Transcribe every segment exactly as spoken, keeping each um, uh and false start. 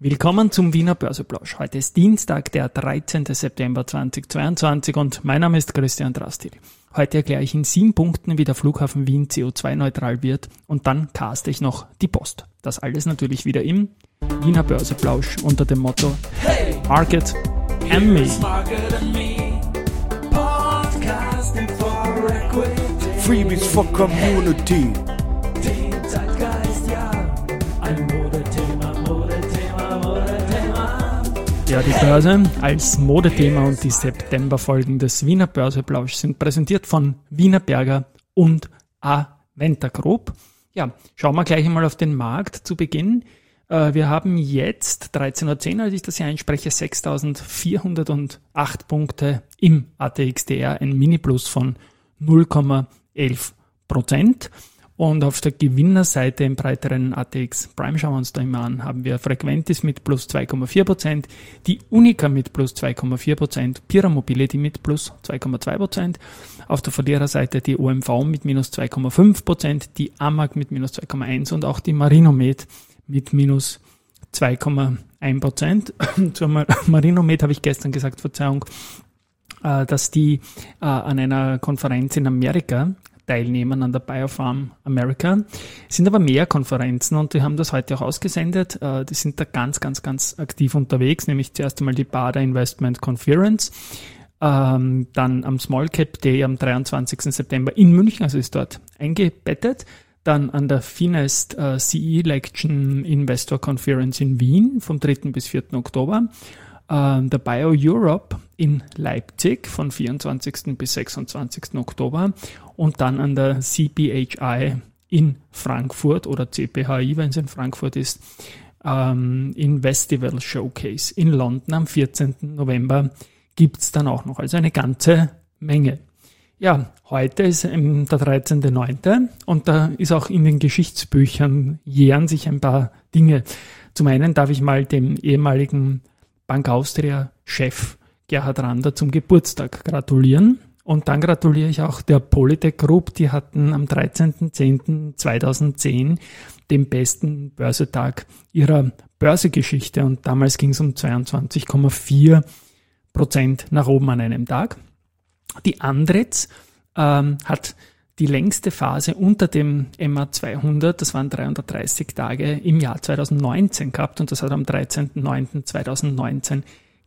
Willkommen zum Wiener Börseplausch. Heute ist Dienstag, der dreizehnten September zweitausendzweiundzwanzig und mein Name ist Christian Drastil. Heute erkläre ich in sieben Punkten, wie der Flughafen Wien C O zwei neutral wird und dann caste ich noch die Post. Das alles natürlich wieder im Wiener Börseplausch unter dem Motto Hey, Market and Me. Freebies for Community. Ja, die Börse als Modethema und die Septemberfolgen des Wiener Börseplausch sind präsentiert von Wiener Berger und Aventa Group. Ja, schauen wir gleich einmal auf den Markt zu Beginn. Wir haben jetzt dreizehn Uhr zehn, als ich das hier einspreche, sechstausendvierhundertacht Punkte im A T X T R, ein Mini-Plus von null Komma elf Prozent. Und auf der Gewinnerseite im breiteren A T X Prime, schauen wir uns da immer an, haben wir Frequentis mit plus zwei Komma vier Prozent, die Unica mit plus zwei Komma vier Prozent, Pira Mobility mit plus zwei Komma zwei Prozent, auf der Verliererseite die O M V mit minus zwei Komma fünf Prozent, die Amag mit minus zwei Komma eins und auch die Marinomed mit minus zwei Komma eins Prozent. Zur Marinomed habe ich gestern gesagt, Verzeihung, dass die an einer Konferenz in Amerika teilnehmen, an der Biopharm America. Es sind aber mehr Konferenzen und die haben das heute auch ausgesendet. Die sind da ganz, ganz, ganz aktiv unterwegs, nämlich zuerst einmal die Baader Investment Conference, dann am Small Cap Day am dreiundzwanzigsten September in München, also ist dort eingebettet. Dann an der Finest C E Election Investor Conference in Wien vom dritten bis vierten Oktober. Der Bio Europe in Leipzig von vierundzwanzigsten bis sechsundzwanzigsten Oktober und dann an der C P H I in Frankfurt oder C P H I, wenn es in Frankfurt ist, ähm, Investival Showcase in London am vierzehnten November gibt es dann auch noch, also eine ganze Menge. Ja, heute ist ähm, der dreizehnten neunten und da ist auch in den Geschichtsbüchern jähren sich ein paar Dinge. Zum einen darf ich mal dem ehemaligen Bank Austria-Chef Gerhard Rander zum Geburtstag gratulieren. Und dann gratuliere ich auch der Polytech Group, die hatten am dreizehnten zehnten zweitausendzehn den besten Börsetag ihrer Börsegeschichte und damals ging es um zweiundzwanzig Komma vier Prozent nach oben an einem Tag. Die Andritz ähm, hat die längste Phase unter dem M A zweihundert, das waren dreihundertdreißig Tage im Jahr zweitausendneunzehn gehabt und das hat am dreizehnten neunten zweitausendneunzehn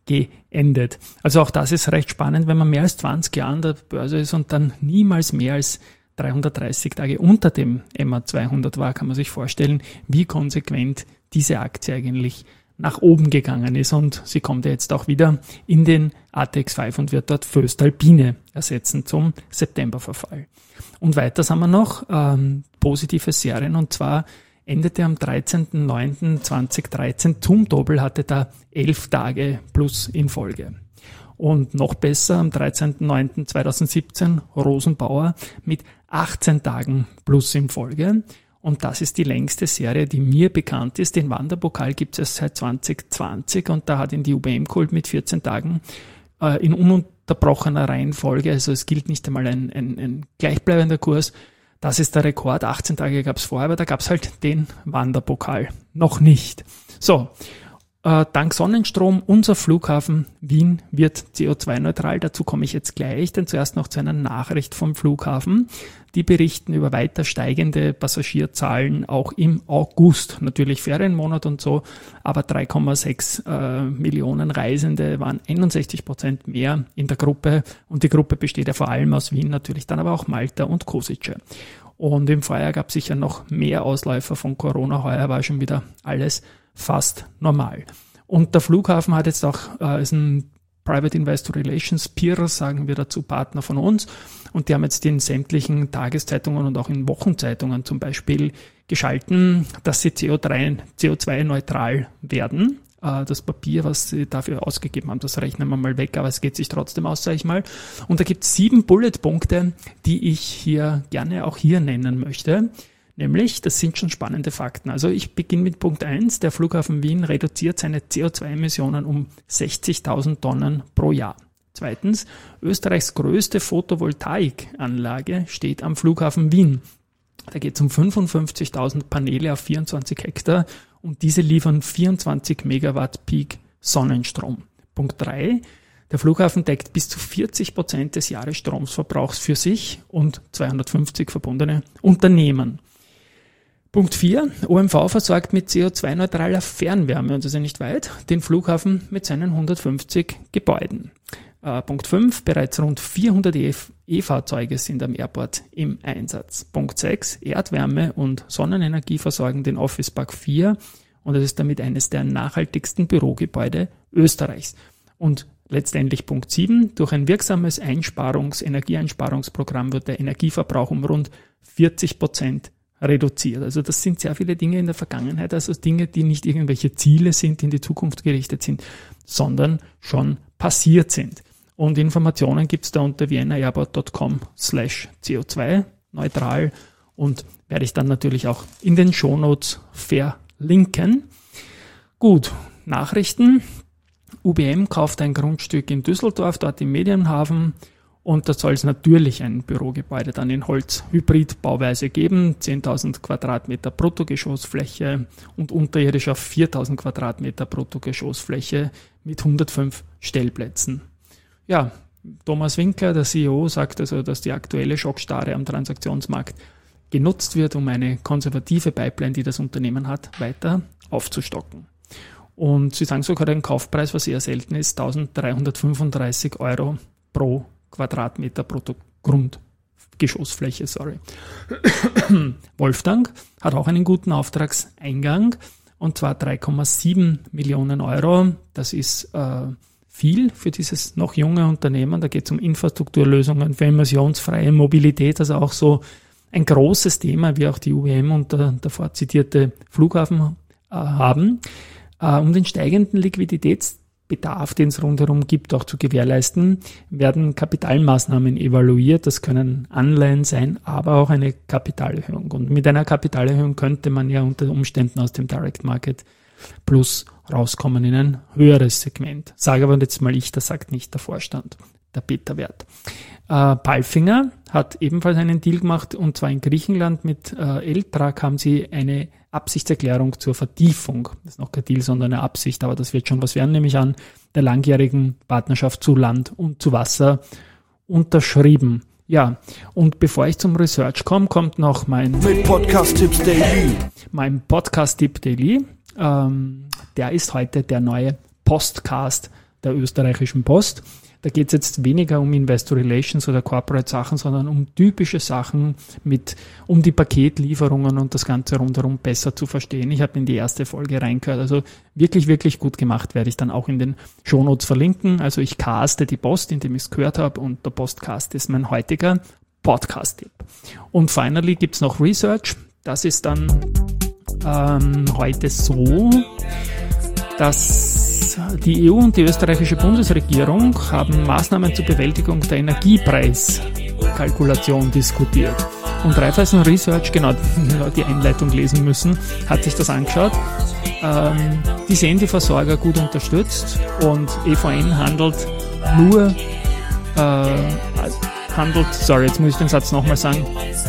geendet. Also auch das ist recht spannend, wenn man mehr als zwanzig Jahre an der Börse ist und dann niemals mehr als dreihundertdreißig Tage unter dem M A zweihundert war, kann man sich vorstellen, wie konsequent diese Aktie eigentlich nach oben gegangen ist und sie kommt ja jetzt auch wieder in den A T X fünf und wird dort voestalpine ersetzen zum Septemberverfall. Und weiter haben wir noch ähm, positive Serien und zwar endete am dreizehnten neunten zweitausenddreizehn Zumtobel hatte da elf Tage plus in Folge. Und noch besser am dreizehnten neunten zweitausendsiebzehn Rosenbauer mit achtzehn Tagen plus in Folge. Und das ist die längste Serie, die mir bekannt ist. Den Wanderpokal gibt es erst seit zwanzig zwanzig und da hat ihn die U B M geholt mit vierzehn Tagen äh, in ununterbrochener Reihenfolge. Also es gilt nicht einmal ein, ein, ein gleichbleibender Kurs. Das ist der Rekord. achtzehn Tage gab es vorher, aber da gab es halt den Wanderpokal noch nicht. So, äh, dank Sonnenstrom, unser Flughafen Wien wird C O zwei neutral. Dazu komme ich jetzt gleich, denn zuerst noch zu einer Nachricht vom Flughafen. Die berichten über weiter steigende Passagierzahlen auch im August. Natürlich Ferienmonat und so, aber drei Komma sechs äh, Millionen Reisende waren einundsechzig Prozent mehr in der Gruppe. Und die Gruppe besteht ja vor allem aus Wien, natürlich dann aber auch Malta und Kosice. Und im Vorjahr gab es sicher noch mehr Ausläufer von Corona. Heuer war schon wieder alles fast normal. Und der Flughafen hat jetzt auch, äh, ist ein Private Investor Relations, Peer, sagen wir dazu, Partner von uns. Und die haben jetzt in sämtlichen Tageszeitungen und auch in Wochenzeitungen zum Beispiel geschalten, dass sie C O zwei neutral werden. Das Papier, was sie dafür ausgegeben haben, das rechnen wir mal weg, aber es geht sich trotzdem aus, sage ich mal. Und da gibt es sieben Bulletpunkte, die ich hier gerne auch hier nennen möchte. Nämlich, das sind schon spannende Fakten. Also ich beginne mit Punkt eins. Der Flughafen Wien reduziert seine C O zwei Emissionen um sechzigtausend Tonnen pro Jahr. Zweitens, Österreichs größte Photovoltaikanlage steht am Flughafen Wien. Da geht es um fünfundfünfzigtausend Paneele auf vierundzwanzig Hektar und diese liefern vierundzwanzig Megawatt Peak Sonnenstrom. Punkt drei. Der Flughafen deckt bis zu vierzig Prozent des Jahresstromverbrauchs für sich und zweihundertfünfzig verbundene Unternehmen. Punkt vier. O M V versorgt mit C O zwei neutraler Fernwärme, und das ist ja nicht weit, den Flughafen mit seinen hundertfünfzig Gebäuden. Äh, Punkt fünf. Bereits rund vierhundert E-Fahrzeuge sind am Airport im Einsatz. Punkt sechs. Erdwärme und Sonnenenergie versorgen den Office Park vier und es ist damit eines der nachhaltigsten Bürogebäude Österreichs. Und letztendlich Punkt sieben. Durch ein wirksames Einsparungs-, Energieeinsparungsprogramm wird der Energieverbrauch um rund vierzig Prozent reduziert. Also das sind sehr viele Dinge in der Vergangenheit, also Dinge, die nicht irgendwelche Ziele sind, die in die Zukunft gerichtet sind, sondern schon passiert sind. Und Informationen gibt es da unter viennaerairport.com slash CO2 neutral und werde ich dann natürlich auch in den Shownotes verlinken. Gut, Nachrichten. U B M kauft ein Grundstück in Düsseldorf, dort im Medienhafen, und da soll es natürlich ein Bürogebäude dann in Holz-Hybrid-Bauweise geben, zehntausend Quadratmeter Bruttogeschossfläche und unterirdisch auf viertausend Quadratmeter Bruttogeschossfläche mit hundertfünf Stellplätzen. Ja, Thomas Winkler, der C E O, sagt also, dass die aktuelle Schockstarre am Transaktionsmarkt genutzt wird, um eine konservative Pipeline, die das Unternehmen hat, weiter aufzustocken. Und sie sagen sogar, den Kaufpreis, was eher selten ist, eintausenddreihundertfünfunddreißig Euro pro Quadratmeter brutto Grundgeschossfläche, sorry. Wolfgang hat auch einen guten Auftragseingang, und zwar drei Komma sieben Millionen Euro. Das ist äh, viel für dieses noch junge Unternehmen. Da geht es um Infrastrukturlösungen für emissionsfreie Mobilität, also auch so ein großes Thema, wie auch die U B M und der davor zitierte Flughafen äh, haben. Äh, um den steigenden Liquiditätsbedarf, den es rundherum gibt, auch zu gewährleisten, werden Kapitalmaßnahmen evaluiert. Das können Anleihen sein, aber auch eine Kapitalerhöhung. Und mit einer Kapitalerhöhung könnte man ja unter Umständen aus dem Direct Market Plus rauskommen in ein höheres Segment. Sage aber jetzt mal ich, das sagt nicht der Vorstand, der Beta-Wert. Äh, Palfinger hat ebenfalls einen Deal gemacht, und zwar in Griechenland. Mit äh, Eltrag haben sie eine Absichtserklärung zur Vertiefung, das ist noch kein Deal, sondern eine Absicht, aber das wird schon was werden, nehme ich an, der langjährigen Partnerschaft zu Land und zu Wasser unterschrieben. Ja, und bevor ich zum Research komme, kommt noch mein Mit Podcast-Tipps Daily. Mein Podcast-Tipp Daily. Ähm, der ist heute der neue Postcast der österreichischen Post. Da geht es jetzt weniger um Investor Relations oder Corporate Sachen, sondern um typische Sachen, mit, um die Paketlieferungen und das Ganze rundherum besser zu verstehen. Ich habe in die erste Folge reingehört, also wirklich, wirklich gut gemacht, werde ich dann auch in den Shownotes verlinken. Also ich caste die Post, indem ich es gehört habe, und der Postcast ist mein heutiger Podcast-Tipp. Und finally gibt es noch Research. Das ist dann ähm, heute so, dass die E U und die österreichische Bundesregierung haben Maßnahmen zur Bewältigung der Energiepreiskalkulation diskutiert. Und Raiffeisen Research, genau, die Einleitung lesen müssen, hat sich das angeschaut. Ähm, die sehen die Versorger gut unterstützt, und E V N handelt nur, äh, handelt, sorry, jetzt muss ich den Satz nochmal sagen,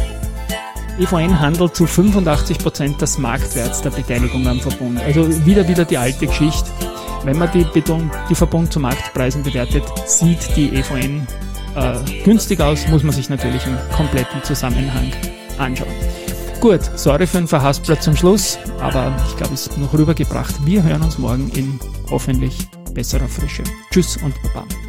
E V N handelt zu fünfundachtzig Prozent des Marktwerts der Beteiligung am Verbund. Also wieder, wieder die alte Geschichte. Wenn man die, Beton, die Verbund zu Marktpreisen bewertet, sieht die E V N äh, günstig aus, muss man sich natürlich im kompletten Zusammenhang anschauen. Gut, sorry für den Verhaspler zum Schluss, aber ich glaube, es ist noch rübergebracht. Wir hören uns morgen in hoffentlich besserer Frische. Tschüss und Baba.